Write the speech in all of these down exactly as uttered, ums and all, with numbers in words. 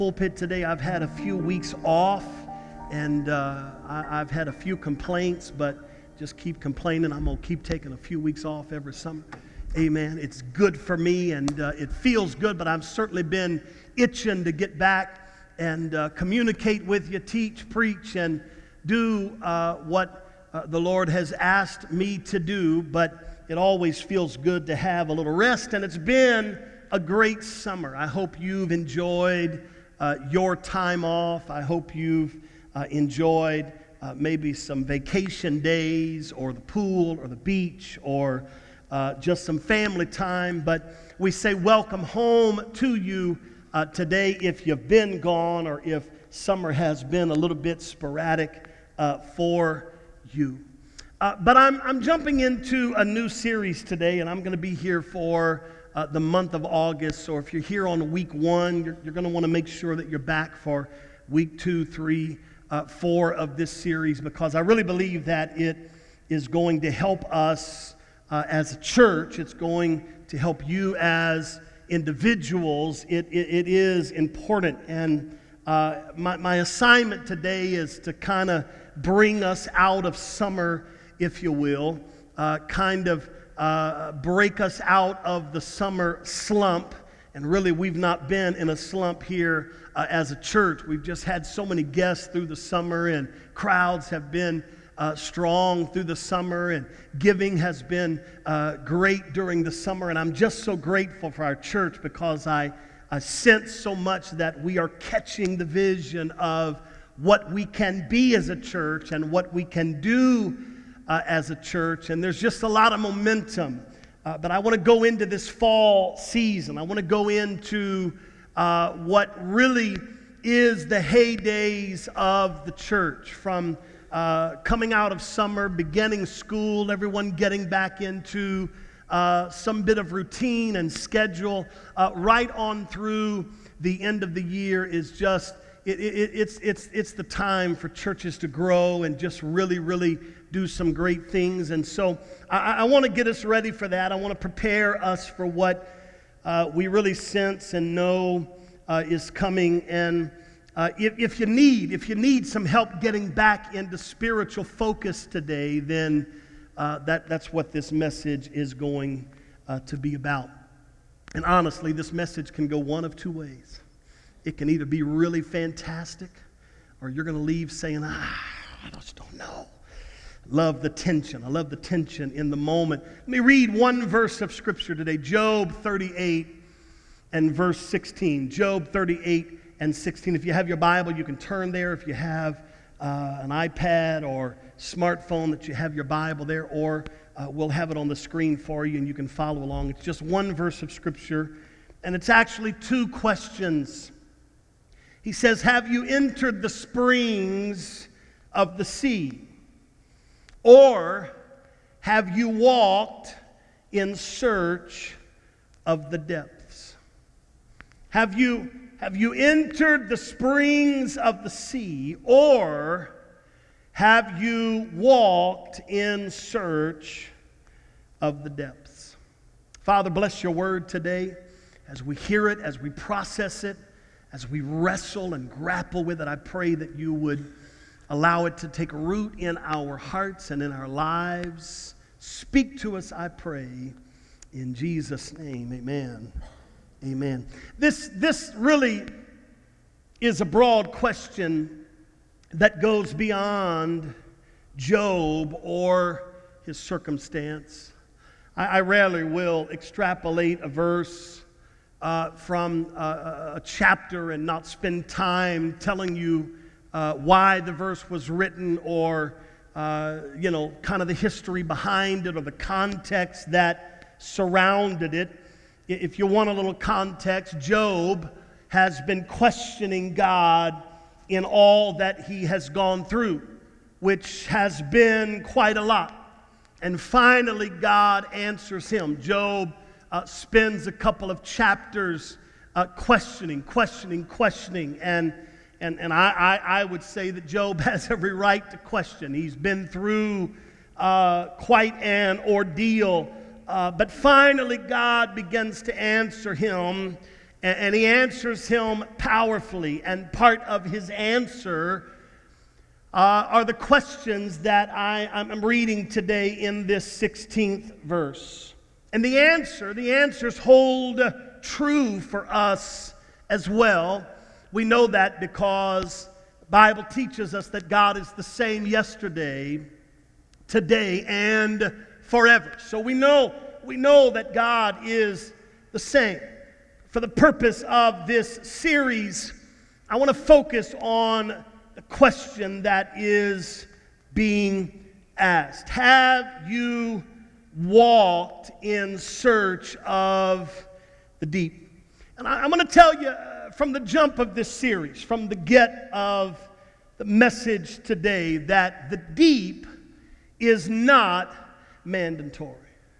Pulpit today. I've had a few weeks off, and uh, I, I've had a few complaints, but just keep complaining. I'm going to keep taking a few weeks off every summer. Amen. It's good for me, and uh, it feels good, but I've certainly been itching to get back and uh, communicate with you, teach, preach, and do uh, what uh, the Lord has asked me to do, but it always feels good to have a little rest, and it's been a great summer. I hope you've enjoyed Uh, your time off. I hope you've uh, enjoyed uh, maybe some vacation days or the pool or the beach or uh, just some family time. But we say welcome home to you uh, today if you've been gone or if summer has been a little bit sporadic uh, for you. Uh, but I'm, I'm jumping into a new series today, and I'm going to be here for Uh, the month of August. So if you're here on week one, you're, you're going to want to make sure that you're back for week two, three, uh, four of this series, because I really believe that it is going to help us uh, as a church. It's going to help you as individuals. It, it, it is important. And uh, my, my assignment today is to kind of bring us out of summer, if you will, uh, kind of Uh, break us out of the summer slump. And really, we've not been in a slump here uh, as a church. We've just had so many guests through the summer, and crowds have been uh, strong through the summer, and giving has been uh, great during the summer. And I'm just so grateful for our church, because I, I sense so much that we are catching the vision of what we can be as a church and what we can do Uh, as a church, and there's just a lot of momentum. Uh, but I want to go into this fall season. I want to go into uh, what really is the heydays of the church, from uh, coming out of summer, beginning school, everyone getting back into uh, some bit of routine and schedule, uh, right on through the end of the year is just, it, it, it's, it's, it's the time for churches to grow and just really, really do some great things. And so I, I want to get us ready for that. I want to prepare us for what uh, we really sense and know uh, is coming. And uh, if, if you need, if you need some help getting back into spiritual focus today, then uh, that, that's what this message is going uh, to be about. And honestly, this message can go one of two ways. It can either be really fantastic, or you're going to leave saying, ah, I just don't know. Love the tension. I love the tension in the moment. Let me read one verse of Scripture today. Job thirty-eight and verse sixteen. Job thirty-eight and sixteen. If you have your Bible, you can turn there. If you have uh, an iPad or smartphone, that you have your Bible there, or uh, we'll have it on the screen for you and you can follow along. It's just one verse of Scripture, and it's actually two questions. He says, have you entered the springs of the sea? Or have you walked in search of the depths? Have you, have you entered the springs of the sea? Or have you walked in search of the depths? Father, bless your word today as we hear it, as we process it, as we wrestle and grapple with it. I pray that you would allow it to take root in our hearts and in our lives. Speak to us, I pray, in Jesus' name. Amen. Amen. This, this really is a broad question that goes beyond Job or his circumstance. I, I rarely will extrapolate a verse uh, from a, a chapter and not spend time telling you Uh, why the verse was written, or, uh, you know, kind of the history behind it, or the context that surrounded it. If you want a little context, Job has been questioning God in all that he has gone through, which has been quite a lot. And finally, God answers him. Job uh, spends a couple of chapters uh, questioning, questioning, questioning, and And, and I, I, I would say that Job has every right to question. He's been through uh, quite an ordeal. Uh, but finally, God begins to answer him And, and he answers him powerfully. And part of his answer uh, are the questions that I, I'm reading today in this sixteenth verse. And the answer, the answers hold true for us as well. We know that because the Bible teaches us that God is the same yesterday, today, and forever. So we know, we know that God is the same. For the purpose of this series, I want to focus on the question that is being asked. Have you walked in search of the deep? And I, I'm going to tell you uh, from the jump of this series, from the get of the message today, that the deep is not mandatory.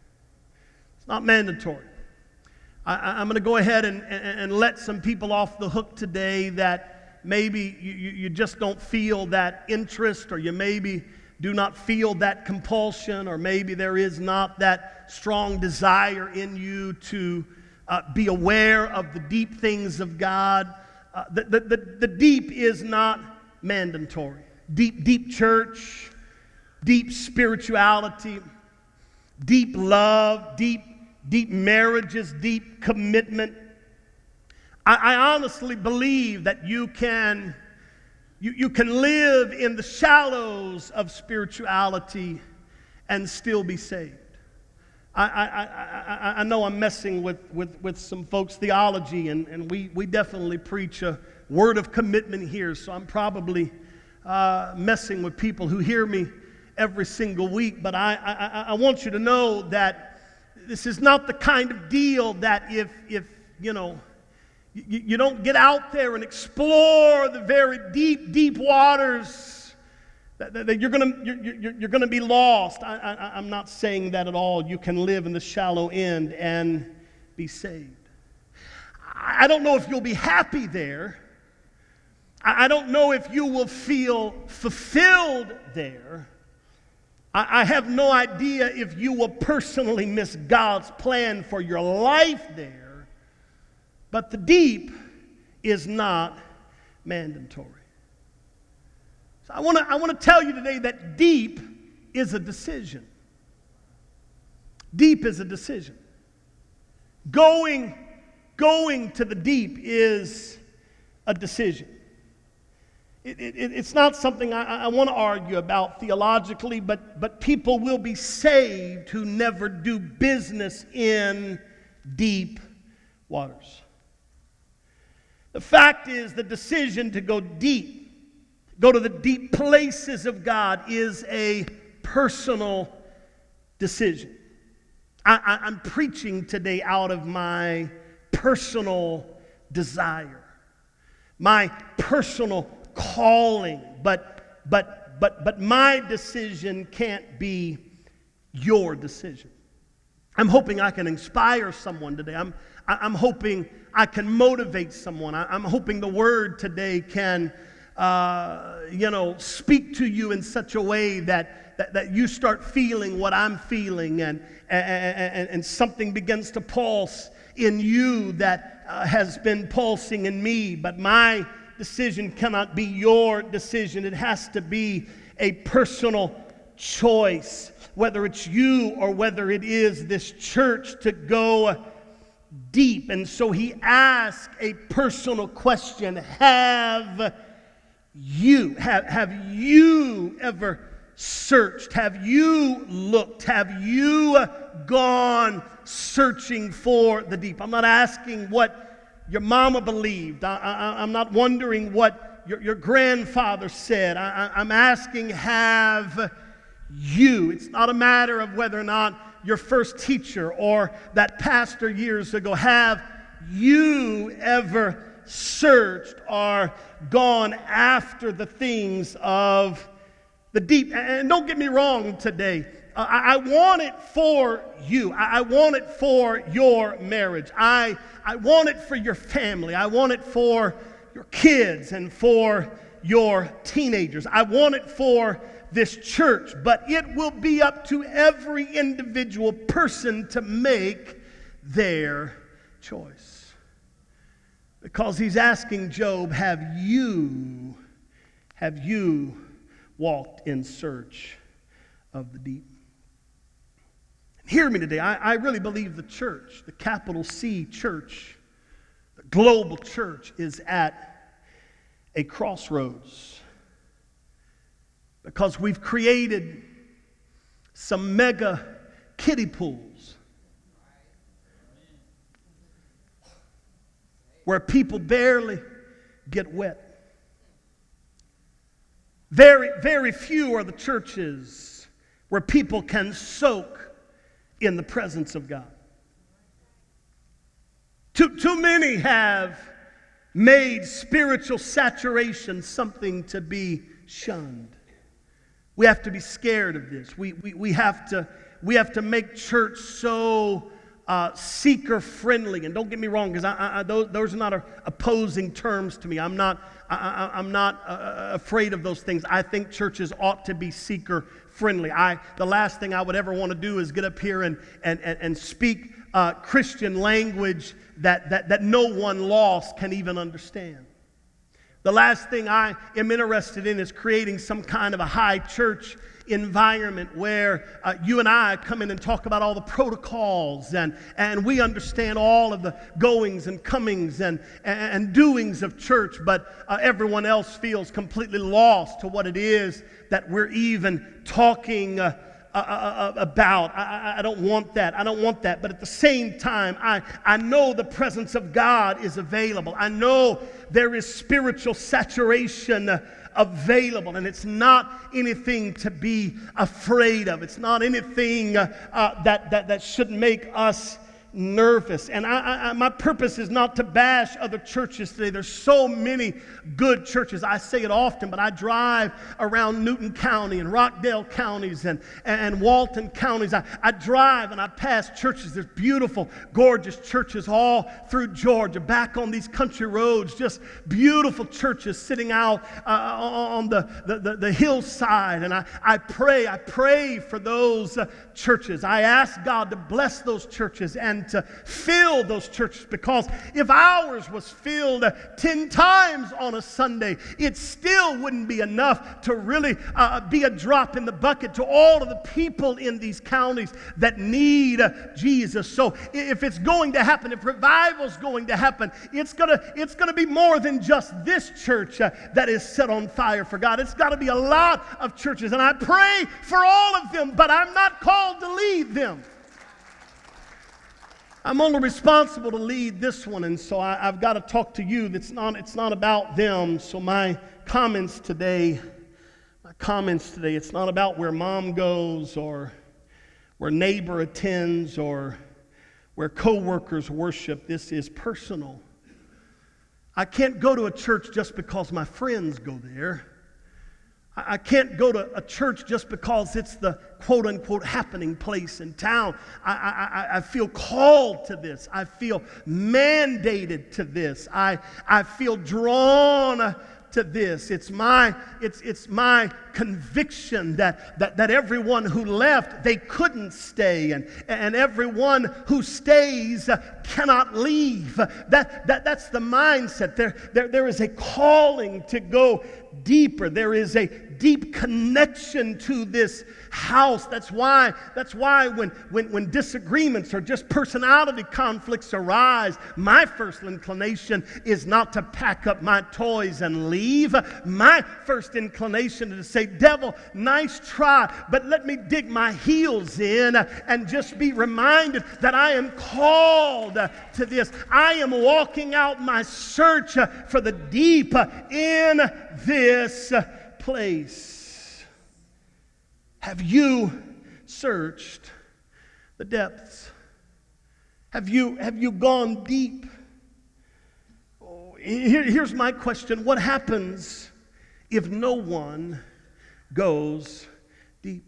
It's not mandatory. I, I'm going to go ahead and, and, and let some people off the hook today that maybe you, you just don't feel that interest, or you maybe do not feel that compulsion, or maybe there is not that strong desire in you to uh, be aware of the deep things of God. Uh, the, the, the, the deep is not mandatory. Deep, deep church, deep spirituality, deep love, deep, deep marriages, deep commitment. I, I honestly believe that you can, you, you can live in the shallows of spirituality and still be saved. I, I, I, I know I'm messing with, with, with some folks' theology, and, and we, we definitely preach a word of commitment here, so I'm probably uh, messing with people who hear me every single week, but I, I, I want you to know that this is not the kind of deal that if, if you know, you, you don't get out there and explore the very deep, deep waters, that, that you're going to you're, you're, you're going to be lost. I, I, I'm not saying that at all. You can live in the shallow end and be saved. I don't know if you'll be happy there. I don't know if you will feel fulfilled there. I have no idea if you will personally miss God's plan for your life there. But the deep is not mandatory. So I want to I want to tell you today that deep is a decision. Deep is a decision. Going, going to the deep is a decision. It, it, it's not something I, I want to argue about theologically, but, but people will be saved who never do business in deep waters. The fact is, the decision to go deep, go to the deep places of God, is a personal decision. I, I, I'm preaching today out of my personal desire, my personal calling, but but but but my decision can't be your decision. I'm hoping I can inspire someone today. I'm I'm hoping I can motivate someone. I'm hoping the word today can uh, you know speak to you in such a way that that, that you start feeling what I'm feeling, and and, and and something begins to pulse in you that uh, has been pulsing in me. But my decision cannot be your decision. It has to be a personal choice, whether it's you or whether it is this church, to go deep. And so he asked a personal question. Have you, have, have you ever searched? Have you looked? Have you gone searching for the deep? I'm not asking what your mama believed. I, I, I'm not wondering what your, your grandfather said. I, I, I'm asking, have you? It's not a matter of whether or not your first teacher or that pastor years ago. Have you ever searched or gone after the things of the deep? And don't get me wrong today. Uh, I, I want it for you. I, I want it for your marriage. I, I want it for your family. I want it for your kids and for your teenagers. I want it for this church. But it will be up to every individual person to make their choice. Because he's asking Job, have you, have you walked in search of the deep? Hear me today. I, I really believe the church, the capital C church, the global church, is at a crossroads. Because we've created some mega kiddie pools where people barely get wet. Very, very few are the churches where people can soak in the presence of God. Too, too many have made spiritual saturation something to be shunned. We have to be scared of this. We, we, we, have, to, we have to make church so uh, seeker-friendly. And don't get me wrong, because I, I, those, those are not opposing terms to me. I'm not, I, I, I'm not uh, afraid of those things. I think churches ought to be seeker-friendly. I, the last thing I would ever want to do is get up here and, and, and, and speak uh, Christian language that, that, that no one lost can even understand. The last thing I am interested in is creating some kind of a high church environment where uh, you and I come in and talk about all the protocols and, and we understand all of the goings and comings and, and doings of church, but uh, everyone else feels completely lost to what it is that we're even talking uh, Uh, uh, about. I, I don't want that. I don't want that. But at the same time, I, I know the presence of God is available. I know there is spiritual saturation uh, available. And it's not anything to be afraid of. It's not anything uh, uh, that, that, that should make us nervous. And I, I, my purpose is not to bash other churches today. There's so many good churches. I say it often, but I drive around Newton County and Rockdale counties and, and Walton counties. I, I drive and I pass churches. There's beautiful, gorgeous churches all through Georgia, back on these country roads, just beautiful churches sitting out uh, on the, the, the, the hillside. And I, I pray, I pray for those uh, churches. I ask God to bless those churches and to fill those churches, because if ours was filled ten times on a Sunday, it still wouldn't be enough to really uh, be a drop in the bucket to all of the people in these counties that need uh, Jesus. So if it's going to happen, if revival's going to happen, it's gonna it's gonna be more than just this church uh, that is set on fire for God. It's got to be a lot of churches, and I pray for all of them, but I'm not called to lead them. I'm only responsible to lead this one, and so I, I've got to talk to you. That's not, it's not about them. So my comments today, my comments today, it's not about where mom goes or where neighbor attends or where coworkers worship. This is personal. I can't go to a church just because my friends go there. I can't go to a church just because it's the quote-unquote happening place in town. I, I, I feel called to this. I feel mandated to this. I, I feel drawn to this. It's my, it's, it's my conviction that, that, that everyone who left, they couldn't stay. And, and everyone who stays cannot leave. That, that, that's the mindset. There, there, there is a calling to go deeper. There is a deep connection to this house. That's why, that's why when, when, when disagreements or just personality conflicts arise, my first inclination is not to pack up my toys and leave. My first inclination is to say, devil, nice try, but let me dig my heels in and just be reminded that I am called to this. I am walking out my search for the deep in this place. Have you searched the depths? Have you, have you gone deep? Oh, here, here's my question. What happens if no one goes deep?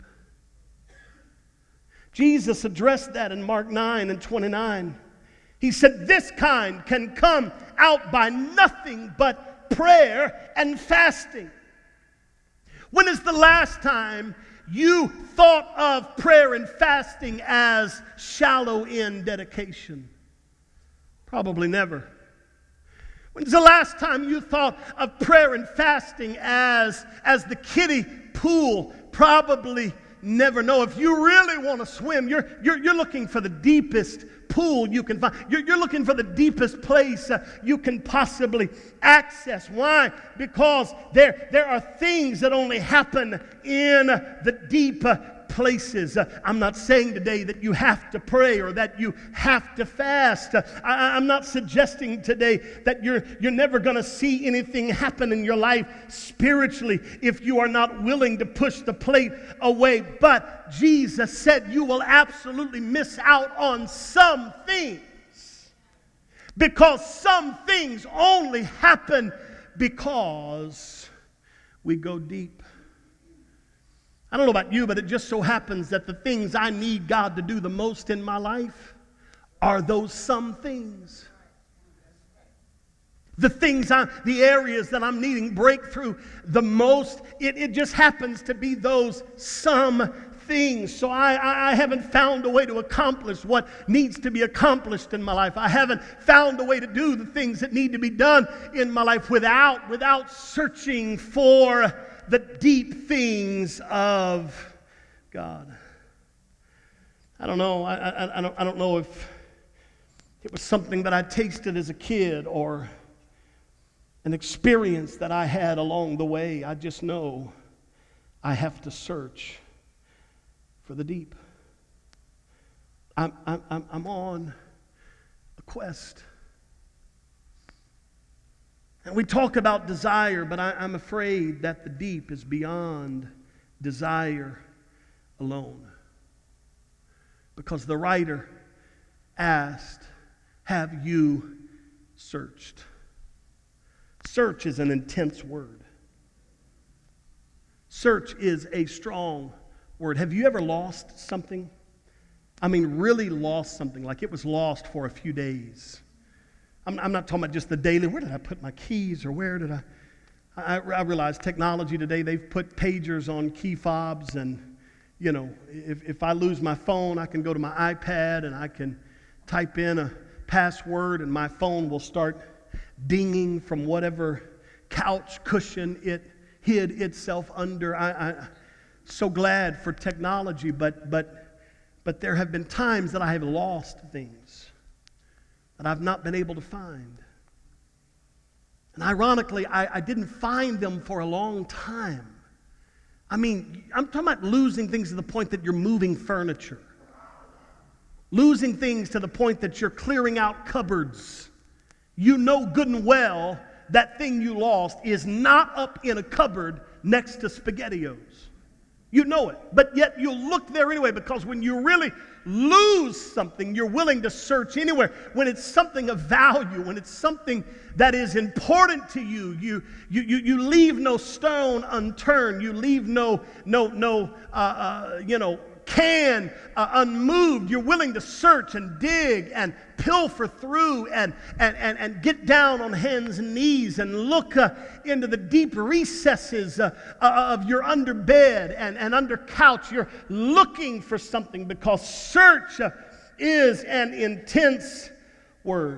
Jesus addressed that in Mark nine and twenty-nine. He said, this kind can come out by nothing but prayer and fasting. When is the last time you thought of prayer and fasting as shallow in dedication? Probably never. When's the last time you thought of prayer and fasting as, as the kiddie pool? Probably never. No, if you really want to swim, you're, you're, you're looking for the deepest pool you can find. You're, you're looking for the deepest place uh, you can possibly access. Why? Because there, there are things that only happen in the deep uh, places. Uh, I'm not saying today that you have to pray or that you have to fast. Uh, I, I'm not suggesting today that you're, you're never going to see anything happen in your life spiritually if you are not willing to push the plate away. But Jesus said you will absolutely miss out on some things, because some things only happen because we go deep. I don't know about you, but it just so happens that the things I need God to do the most in my life are those some things. The things, I, the areas that I'm needing breakthrough the most, it, it just happens to be those some things. So I, I, I haven't found a way to accomplish what needs to be accomplished in my life. I haven't found a way to do the things that need to be done in my life without, without searching for the deep things of God. I don't know. I, I, I, don't, I don't know if it was something that I tasted as a kid or an experience that I had along the way. I just know I have to search for the deep. I'm, I'm, I'm on a quest. And we talk about desire, but I, I'm afraid that the deep is beyond desire alone. Because the writer asked, have you searched? Search is an intense word. Search is a strong word. Have you ever lost something? I mean, really lost something, like it was lost for a few days. I'm, I'm not talking about just the daily, where did I put my keys, or where did I, I, I realize technology today, they've put pagers on key fobs, and, you know, if, if I lose my phone, I can go to my iPad and I can type in a password and my phone will start dinging from whatever couch cushion it hid itself under. I, I'm so glad for technology, but, but, but there have been times that I have lost things that I've not been able to find. And ironically, I, I didn't find them for a long time. I mean, I'm talking about losing things to the point that you're moving furniture. Losing things to the point that you're clearing out cupboards. You know good and well that thing you lost is not up in a cupboard next to SpaghettiOs. You know it, but yet you'll look there anyway, because when you really lose something, you're willing to search anywhere. When it's something of value, when it's something that is important to you, you you you, you leave no stone unturned. You leave no no no uh, uh, you know can uh, unmoved. You're willing to search and dig and pilfer through and and and, and get down on hands and knees and look uh, into the deep recesses uh, uh, of your under bed and, and under couch. You're looking for something, because search uh, is an intense word.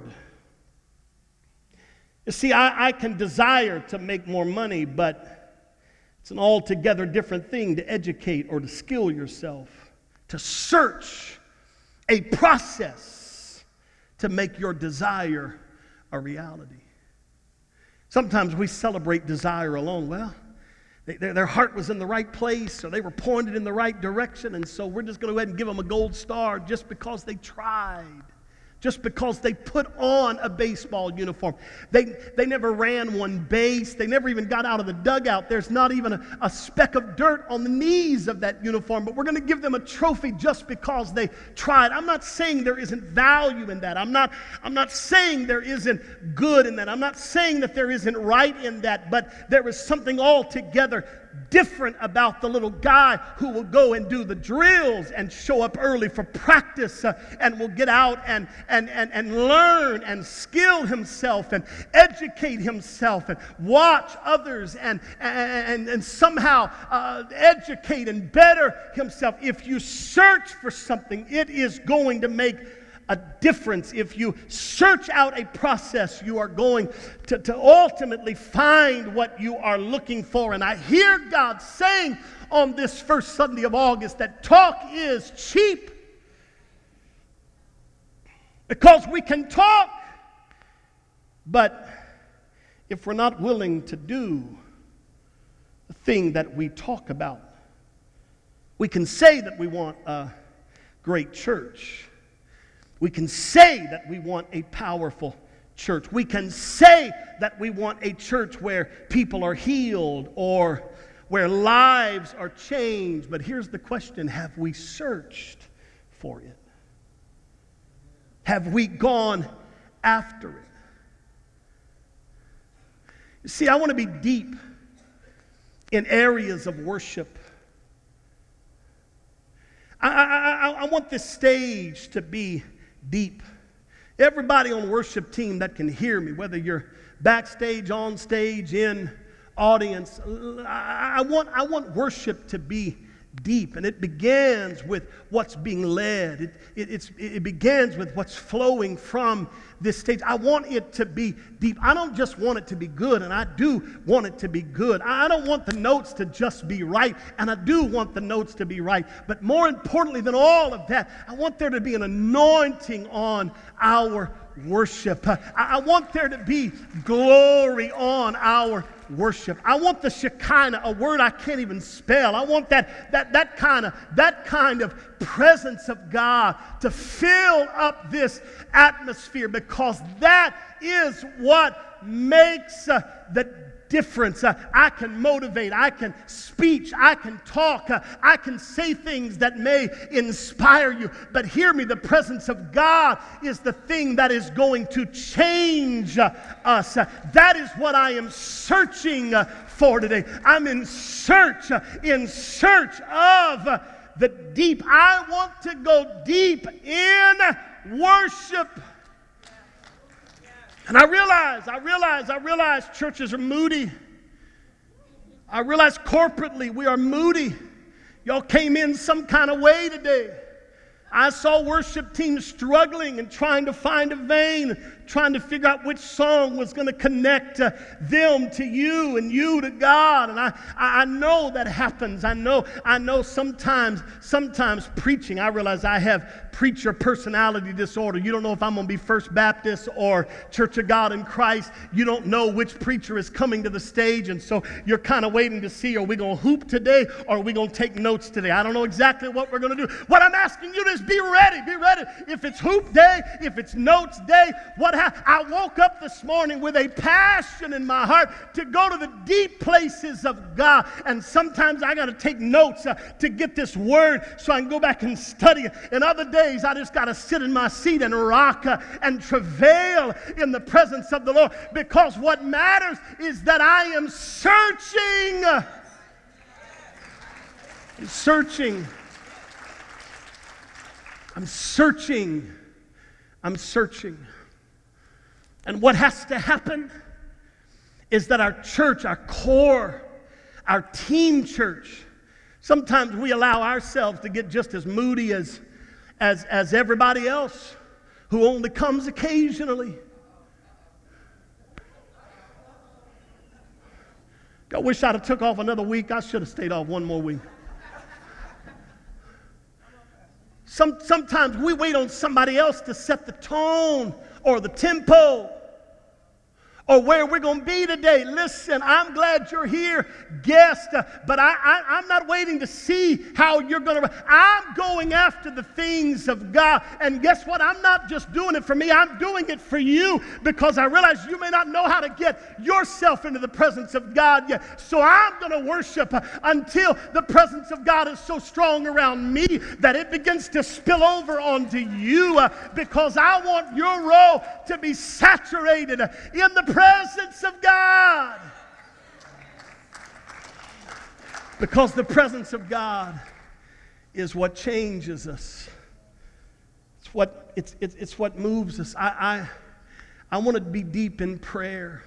You see, I, I can desire to make more money, but it's an altogether different thing to educate or to skill yourself, to search a process to make your desire a reality. Sometimes we celebrate desire alone. Well, they, their, their heart was in the right place, or they were pointed in the right direction, and so we're just going to go ahead and give them a gold star just because they tried. Just because they put on a baseball uniform. They, they never ran one base. They never even got out of the dugout. There's not even a, a speck of dirt on the knees of that uniform. But we're going to give them a trophy just because they tried. I'm not saying there isn't value in that. I'm not, I'm not saying there isn't good in that. I'm not saying that there isn't right in that. But there is something altogether different about the little guy who will go and do the drills and show up early for practice uh, and will get out and, and, and, and learn and skill himself and educate himself and watch others and, and, and somehow uh, educate and better himself. If you search for something, it is going to make a difference, if you search out a process, you are going to, to ultimately find what you are looking for. And I hear God saying on this first Sunday of August that talk is cheap. Because we can talk, but if we're not willing to do the thing that we talk about, we can say that we want a great church. We can say that we want a powerful church. We can say that we want a church where people are healed or where lives are changed. But here's the question: have we searched for it? Have we gone after it? You see, I want to be deep in areas of worship. I, I, I, I want this stage to be deep. Everybody on worship team that can hear me, whether you're backstage, on stage, in audience, I, I want I want worship to be deep, and it begins with what's being led. It, it, it's, it begins with what's flowing from this stage. I want it to be deep. I don't just want it to be good, and I do want it to be good. I don't want the notes to just be right, and I do want the notes to be right. But more importantly than all of that, I want there to be an anointing on our worship. I, I want there to be glory on our worship. I want the Shekinah, a word I can't even spell. I want that that that kind of that kind of presence of God to fill up this atmosphere, because that is what makes uh, the difference. Uh, I can motivate, I can speak, I can talk, uh, I can say things that may inspire you. But hear me, the presence of God is the thing that is going to change uh, us. Uh, that is what I am searching uh, for today. I'm in search, uh, in search of uh, the deep. I want to go deep in worship. And I realize, I realize, I realize churches are moody. I realize corporately we are moody. Y'all came in some kind of way today. I saw worship teams struggling and trying to find a vein, trying to figure out which song was going to connect uh, them to you and you to God. And I, I know that happens. I know, I know sometimes, sometimes preaching, I realize I have preacher personality disorder. You don't know if I'm going to be First Baptist or Church of God in Christ. You don't know which preacher is coming to the stage, and so you're kind of waiting to see, are we going to hoop today or are we going to take notes today? I don't know exactly what we're going to do. What I'm asking you is be ready, be ready. If it's hoop day, if it's notes day, what ha- I woke up this morning with a passion in my heart to go to the deep places of God, and sometimes I got to take notes uh, to get this word so I can go back and study it. And other days I just got to sit in my seat and rock uh, and travail in the presence of the Lord, because what matters is that I am searching. Uh, searching. I'm searching. I'm searching. And what has to happen is that our church, our core, our team church, sometimes we allow ourselves to get just as moody as, as, as everybody else who only comes occasionally. I wish I'd have took off another week. I should have stayed off one more week. Some, sometimes we wait on somebody else to set the tone or the tempo or where we're going to be today. Listen, I'm glad you're here, guest, uh, but I, I, I'm not waiting to see how you're going to. I'm going after the things of God. And guess what? I'm not just doing it for me. I'm doing it for you, because I realize you may not know how to get yourself into the presence of God yet. So I'm going to worship uh, until the presence of God is so strong around me that it begins to spill over onto you, uh, because I want your role to be saturated uh, in the presence of God. Because the presence of God is what changes us. It's what it's it's, it's what moves us. I I I want to be deep in prayer.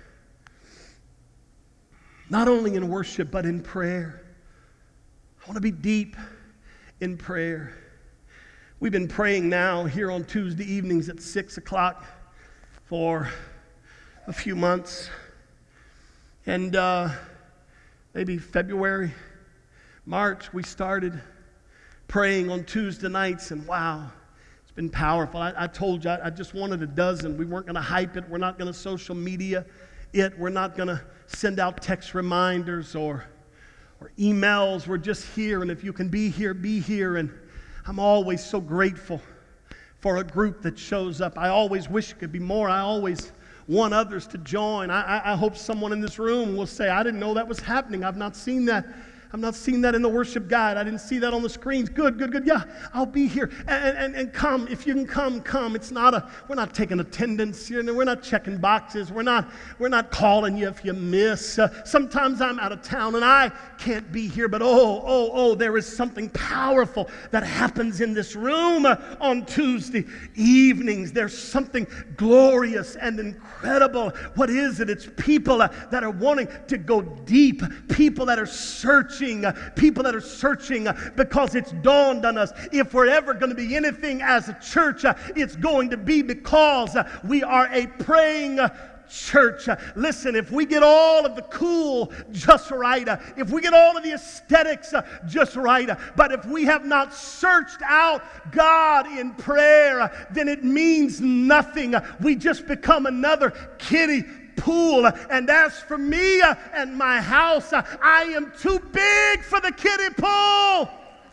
Not only in worship, but in prayer. I want to be deep in prayer. We've been praying now here on Tuesday evenings at six o'clock for a few months. And uh, maybe February, March, we started praying on Tuesday nights, and wow, it's been powerful. I, I told you, I, I just wanted a dozen. We weren't going to hype it. We're not going to social media it. We're not going to send out text reminders or, or emails. We're just here, and if you can be here, be here. And I'm always so grateful for a group that shows up. I always wish it could be more. I always want others to join. I, I, I hope someone in this room will say, I didn't know that was happening. I've not seen that. I've not seen that in the worship guide. I didn't see that on the screens. Good, good, good. Yeah, I'll be here. And, and, and come. If you can come, come. It's not a, we're not taking attendance. You know, we're not checking boxes. We're not, we're not calling you if you miss. Uh, sometimes I'm out of town and I can't be here. But oh, oh, oh, there is something powerful that happens in this room uh, on Tuesday evenings. There's something glorious and incredible. What is it? It's people uh, that are wanting to go deep. People that are searching. People that are searching because it's dawned on us. If we're ever going to be anything as a church, it's going to be because we are a praying church. Listen, if we get all of the cool just right, if we get all of the aesthetics just right, but if we have not searched out God in prayer, then it means nothing. We just become another kiddie pool. And as for me and my house, I am too big for the kiddie pool.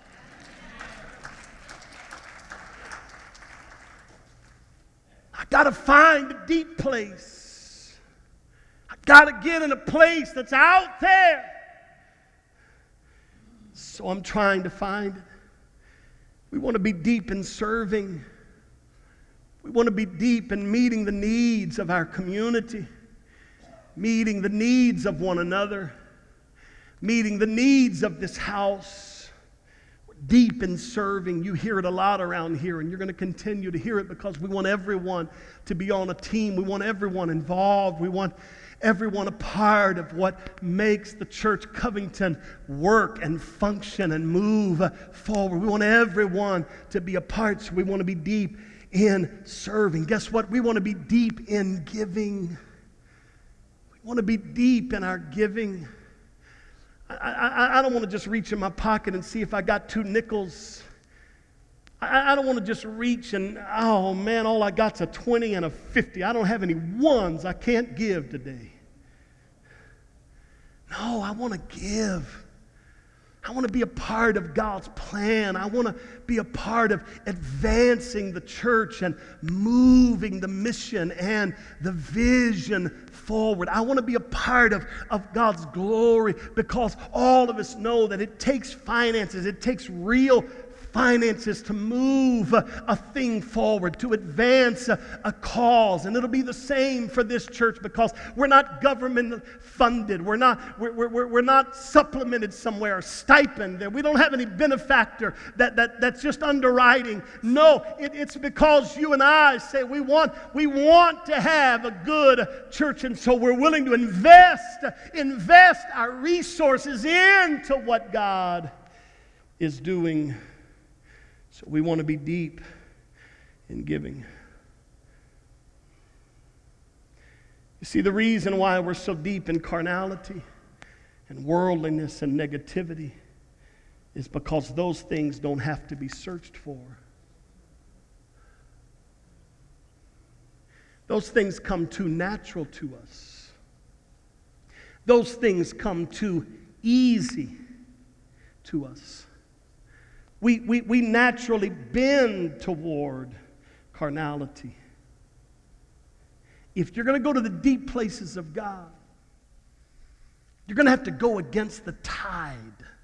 I got to find a deep place. I got to get in a place that's out there. So I'm trying to find it. We want to be deep in serving. We want to be deep in meeting the needs of our community. Meeting the needs of one another, meeting the needs of this house. We're deep in serving. You hear it a lot around here, and you're going to continue to hear it because we want everyone to be on a team. We want everyone involved. We want everyone a part of what makes the church Covington work and function and move forward. We want everyone to be a part, so we want to be deep in serving. Guess what? We want to be deep in giving. I want to be deep in our giving. I, I, I don't want to just reach in my pocket and see if I got two nickels. I, I don't want to just reach and, oh man, all I got's a twenty and a fifty. I don't have any ones I can't give today. No, I want to give. I want to be a part of God's plan. I want to be a part of advancing the church and moving the mission and the vision forward. I want to be a part of, of God's glory because all of us know that it takes finances. It takes real finances to move a, a thing forward, to advance a, a cause. And it'll be the same for this church because we're not government funded. We're not, we're, we're, we're not supplemented somewhere, stipend. We don't have any benefactor that, that, that's just underwriting. No, it, it's because you and I say we want, we want to have a good church, and so we're willing to invest, invest our resources into what God is doing. So we want to be deep in giving. You see, the reason why we're so deep in carnality and worldliness and negativity is because those things don't have to be searched for. Those things come too natural to us. Those things come too easy to us. We, we, we naturally bend toward carnality. If you're going to go to the deep places of God, you're going to have to go against the tide.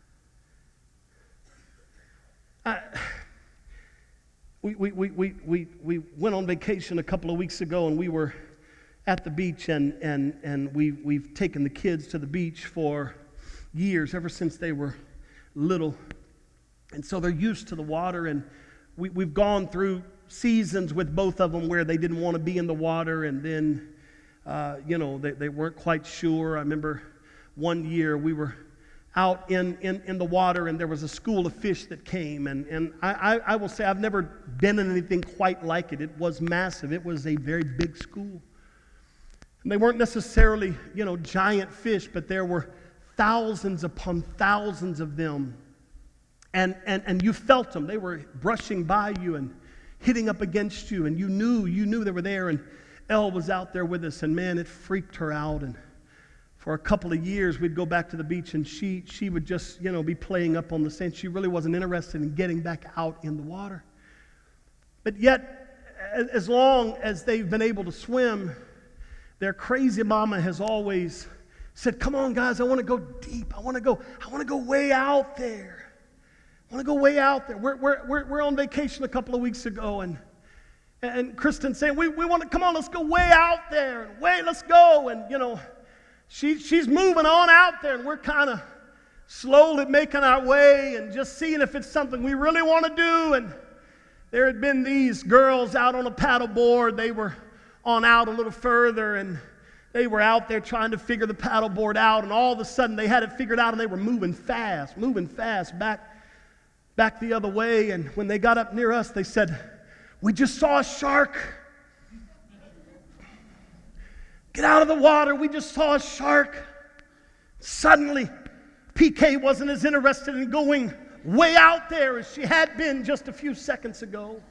I, we, we, we, we, we, we went on vacation a couple of weeks ago, and we were at the beach, and, and, and we, we've taken the kids to the beach for years, ever since they were little. And so they're used to the water, and we, we've gone through seasons with both of them where they didn't want to be in the water, and then, uh, you know, they, they weren't quite sure. I remember one year we were out in, in, in the water, and there was a school of fish that came. And, and I, I, I will say I've never been in anything quite like it. It was massive. It was a very big school. And they weren't necessarily, you know, giant fish, but there were thousands upon thousands of them. And, and, and you felt them. They were brushing by you and hitting up against you, and you knew, you knew they were there. And Elle was out there with us, and man, it freaked her out. And for a couple of years, we'd go back to the beach, and she she would just, you know, be playing up on the sand. She really wasn't interested in getting back out in the water. But yet, as long as they've been able to swim, their crazy mama has always said, "Come on, guys, I want to go deep. I want to go. I want to go way out there. I want to go way out there." We're we're we're, we're on vacation a couple of weeks ago, and and Kristen saying, "We we want to come on. Let's go way out there. And way, let's go." And you know. She, she's moving on out there, and we're kind of slowly making our way and just seeing if it's something we really want to do. And there had been these girls out on a paddle board. They were on out a little further, and they were out there trying to figure the paddle board out, and all of a sudden they had it figured out, and they were moving fast, moving fast back, back the other way. And when they got up near us, they said, "We just saw a shark. Get out of the water. We just saw a shark." Suddenly, P K wasn't as interested in going way out there as she had been just a few seconds ago.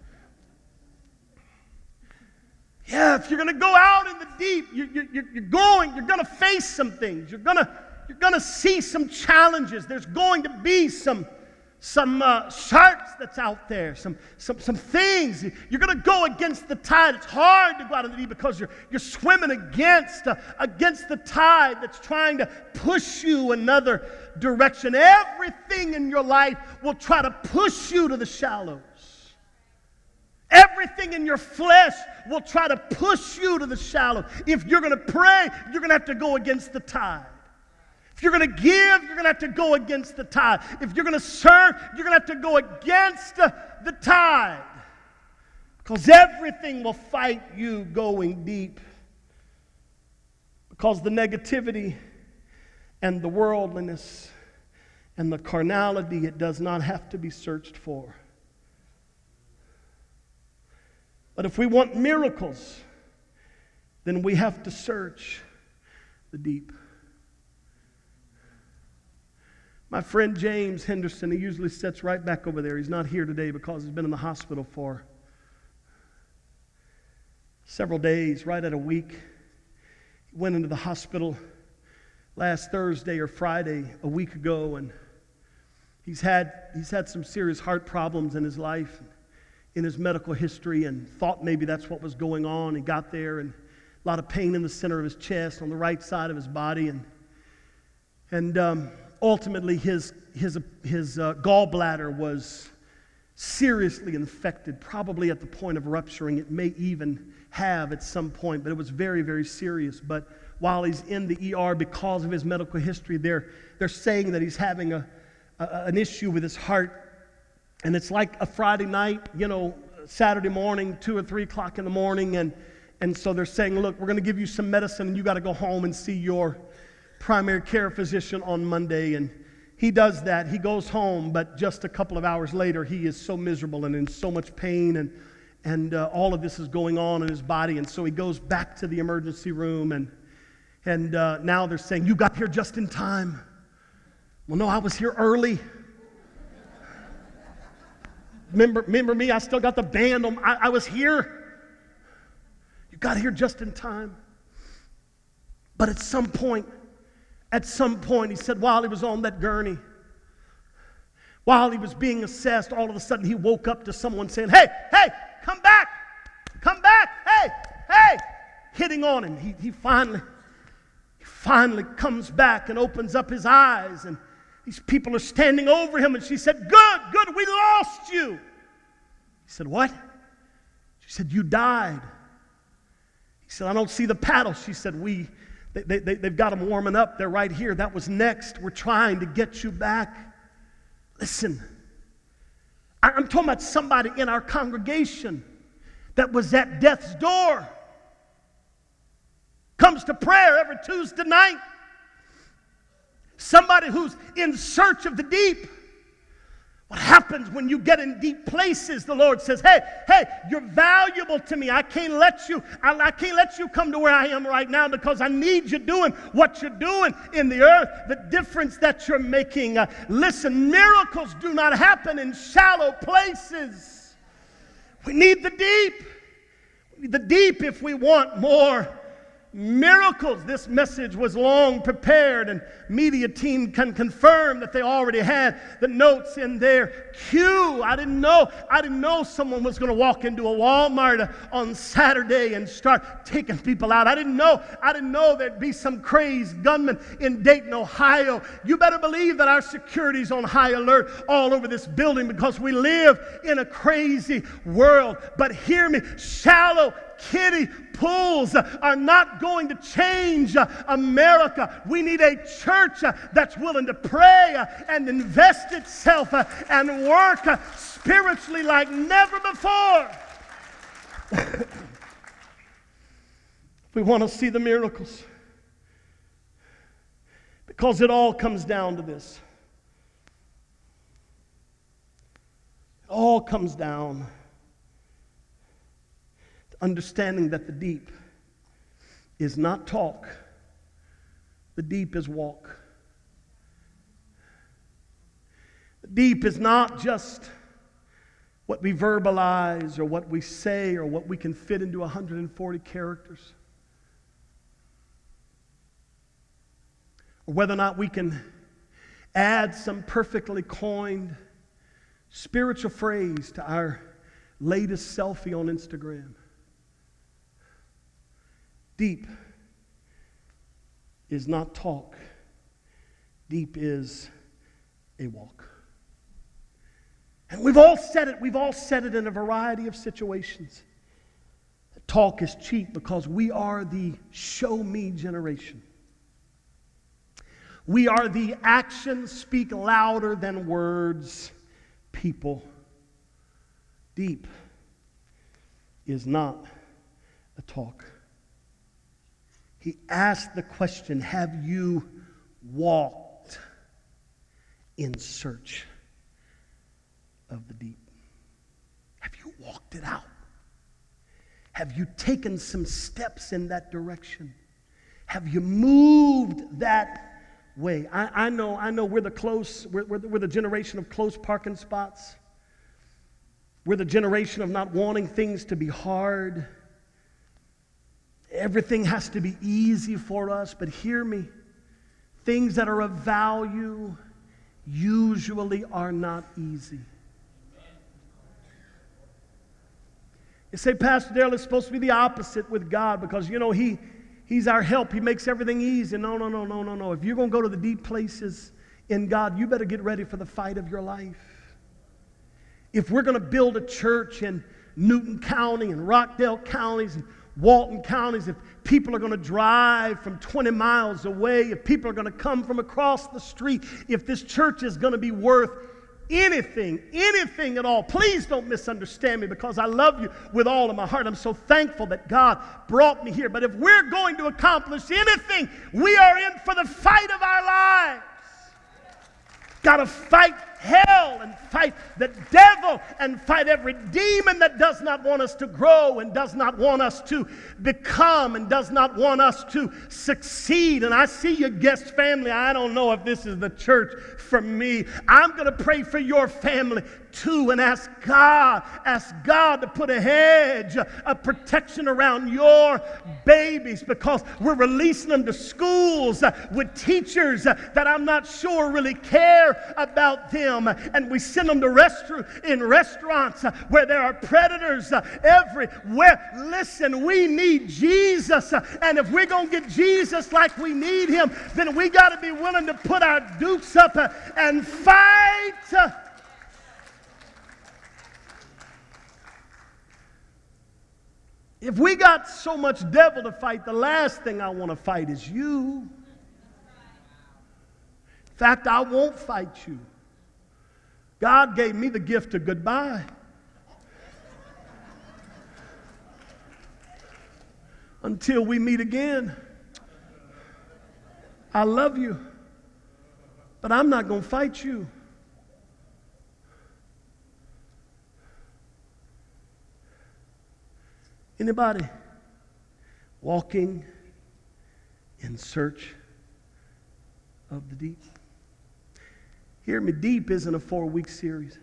Yeah, if you're going to go out in the deep, you, you, you're going, you're going to face some things. You're going to, you're going to see some challenges. There's going to be some Some uh, sharks that's out there, some, some, some things. You're going to go against the tide. It's hard to go out in the deep because you're, you're swimming against, uh, against the tide that's trying to push you another direction. Everything in your life will try to push you to the shallows. Everything in your flesh will try to push you to the shallows. If you're going to pray, you're going to have to go against the tide. If you're going to give, you're going to have to go against the tide. If you're going to serve, you're going to have to go against uh, the tide. Because everything will fight you going deep. Because the negativity and the worldliness and the carnality, it does not have to be searched for. But if we want miracles, then we have to search the deep. My friend James Henderson, he usually sits right back over there. He's not here today because he's been in the hospital for several days, right at a week. He went into the hospital last Thursday or Friday a week ago, and he's had he's had some serious heart problems in his life, in his medical history, and thought maybe that's what was going on. He got there, and a lot of pain in the center of his chest, on the right side of his body, and and um, ultimately his his his uh, gallbladder was seriously infected, probably at the point of rupturing. It may even have at some point, but it was very, very serious. But while he's in the E R because of his medical history, they're they're saying that he's having a, a an issue with his heart, and it's like a Friday night, you know, Saturday morning, two or three o'clock in the morning, and and so they're saying, look, we're going to give you some medicine, and you got to go home and see your primary care physician on Monday. And he does that. He goes home, but just a couple of hours later, he is so miserable and in so much pain, and and uh, all of this is going on in his body. And so he goes back to the emergency room, and and uh, now they're saying, you got here just in time. Well, no, I was here early. Remember, remember me? I still got the band on. I, I was here. You got here just in time. But at some point, At some point, he said, while he was on that gurney, while he was being assessed, all of a sudden he woke up to someone saying, hey, hey, come back, come back, hey, hey, hitting on him. He, he finally, he finally comes back and opens up his eyes, and these people are standing over him, and she said, good, good, we lost you. He said, what? She said, you died. He said, I don't see the paddle. She said, we... They, they, they've got them warming up. They're right here. That was next. We're trying to get you back. Listen, I'm talking about somebody in our congregation that was at death's door. Comes to prayer every Tuesday night. Somebody somebody who's in search of the deep. What happens when you get in deep places? The Lord says, hey, hey, you're valuable to me. I can't let you, I, I can't let you come to where I am right now because I need you doing what you're doing in the earth, the difference that you're making. Uh, listen, miracles do not happen in shallow places. We need the deep. We need the deep if we want more miracles. This message was long prepared, and media team can confirm that they already had the notes in their queue. I didn't know, I didn't know someone was going to walk into a Walmart on Saturday and start taking people out. I didn't know, I didn't know there'd be some crazed gunman in Dayton, Ohio. You better believe that our security's on high alert all over this building because we live in a crazy world. But hear me, shallow kiddie pools are not going to change America. We need a church that's willing to pray and invest itself and work spiritually like never before. We want to see the miracles, because it all comes down to this. It all comes down understanding that the deep is not talk. The deep is walk. The deep is not just what we verbalize or what we say or what we can fit into one hundred forty characters. Or whether or not we can add some perfectly coined spiritual phrase to our latest selfie on Instagram. Deep is not talk. Deep is a walk. And we've all said it. We've all said it in a variety of situations. Talk is cheap because we are the show me generation. We are the actions speak louder than words people. Deep is not a talk. He asked the question, have you walked in search of the deep? Have you walked it out? Have you taken some steps in that direction? Have you moved that way? I, I know, I know we're the close, we're, we're, we're the generation of close parking spots. We're the generation of not wanting things to be hard. Everything has to be easy for us, but hear me. Things that are of value usually are not easy. You say, Pastor Darrell, it's supposed to be the opposite with God because, you know, he, He's our help. He makes everything easy. No, no, no, no, no, no. If you're going to go to the deep places in God, you better get ready for the fight of your life. If we're going to build a church in Newton County and Rockdale counties and Walton counties, if people are going to drive from twenty miles away, if people are going to come from across the street, if this church is going to be worth anything, anything at all, please don't misunderstand me because I love you with all of my heart. I'm so thankful that God brought me here. But if we're going to accomplish anything, we are in for the fight of our lives. Got to fight hell and fight the devil and fight every demon that does not want us to grow and does not want us to become and does not want us to succeed. And I see your guest family. I don't know if this is the church for me. I'm going to pray for your family too and ask God, ask God to put a hedge of protection around your babies because we're releasing them to schools with teachers that I'm not sure really care about them. And we send them to restaur- in restaurants uh, where there are predators uh, everywhere. Listen, we need Jesus. Uh, and if we're going to get Jesus like we need him, then we got to be willing to put our dukes up uh, and fight. Uh, if we got so much devil to fight, the last thing I want to fight is you. In fact, I won't fight you. God gave me the gift of goodbye. Until we meet again, I love you. But I'm not going to fight you. Anybody walking in search of the deep? Hear me, deep isn't a four-week series.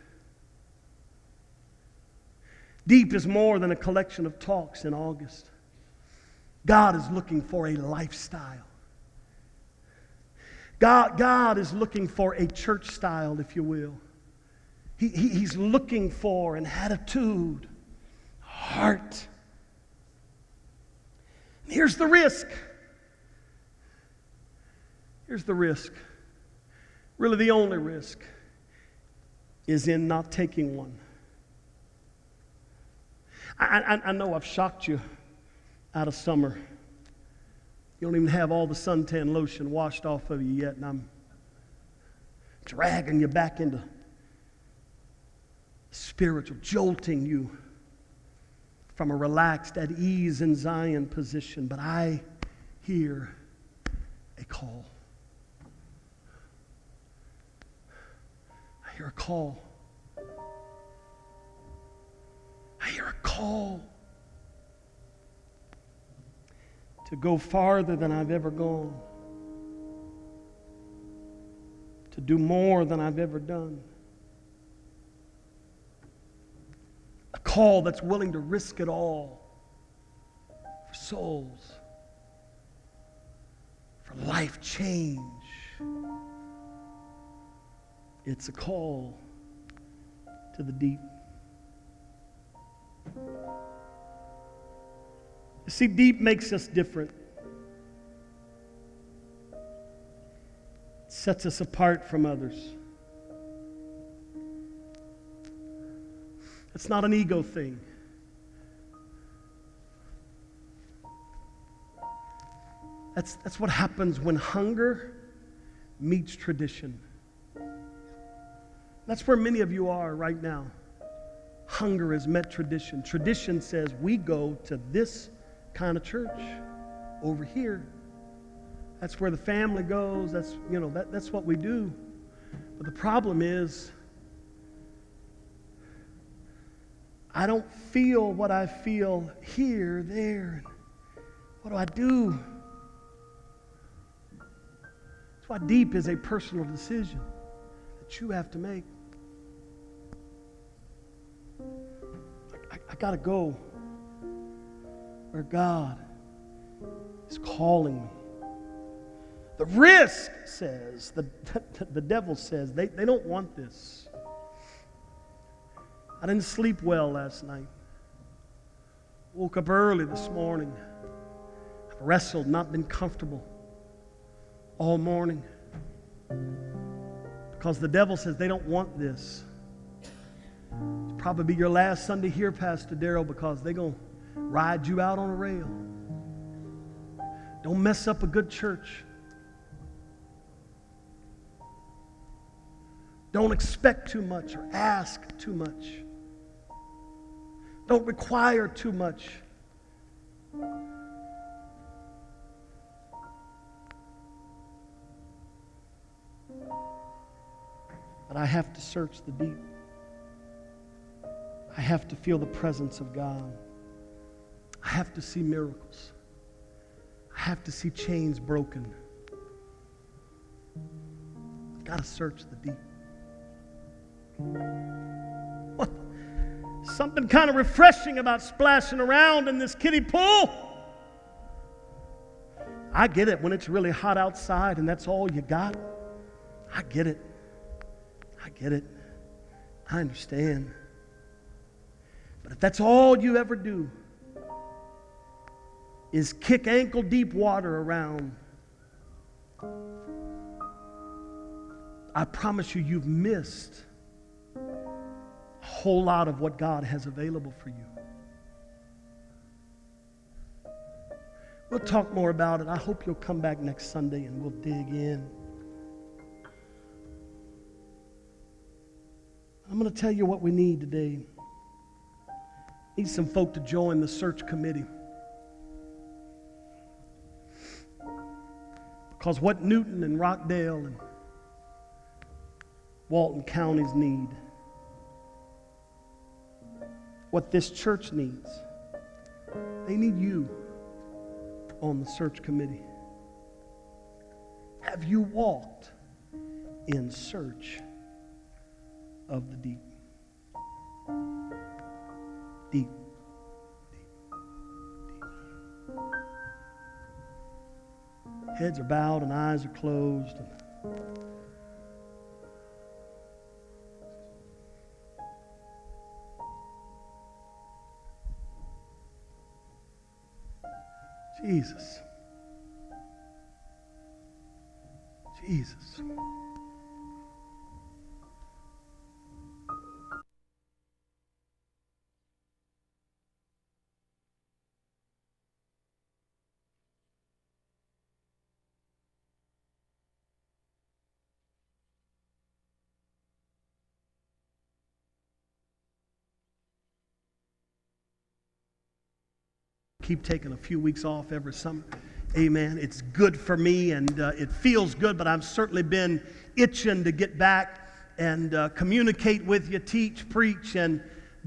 Deep is more than a collection of talks in August. God is looking for a lifestyle. God, God is looking for a church style, if you will. He, he, he's looking for an attitude, heart. Here's the risk. Here's the risk. Really, the only risk is in not taking one. I, I, I know I've shocked you out of summer. You don't even have all the suntan lotion washed off of you yet, and I'm dragging you back into spiritual, jolting you from a relaxed, at ease in Zion position. But I hear a call. I hear a call. I hear a call to go farther than I've ever gone, to do more than I've ever done. A call that's willing to risk it all for souls, for life change. It's a call to the deep. You see, deep makes us different. It sets us apart from others. It's not an ego thing. That's, that's what happens when hunger meets tradition. That's where many of you are right now. Hunger has met tradition. Tradition says we go to this kind of church over here. That's where the family goes. That's, you know, that, that's what we do. But the problem is, I don't feel what I feel here, there. What do I do? That's why deep is a personal decision that you have to make. I, I got to go where God is calling me. The risk says, the, the, the devil says, they, they don't want this. I didn't sleep well last night. Woke up early this morning. I've wrestled, not been comfortable all morning. Because the devil says they don't want this. It's probably your last Sunday here, Pastor Darrell, because they're going to ride you out on a rail. Don't mess up a good church. Don't expect too much or ask too much. Don't require too much. But I have to search the deep. I have to feel the presence of God. I have to see miracles. I have to see chains broken. I've got to search the deep. What? Something kind of refreshing about splashing around in this kiddie pool. I get it when it's really hot outside and that's all you got. I get it. I get it. I understand. But if that's all you ever do is kick ankle deep water around, I promise you, you've missed a whole lot of what God has available for you. We'll talk more about it. I hope you'll come back next Sunday and we'll dig in. I'm going to tell you what we need today. Need some folk to join the search committee. Because what Newton and Rockdale and Walton County's need, what this church needs. They need you on the search committee. Have you walked in search of the deep? Deep. Heads are bowed and eyes are closed. Jesus. Jesus. Keep taking a few weeks off every summer. Amen. It's good for me, and uh, it feels good, but I've certainly been itching to get back and uh, communicate with you, teach, preach, and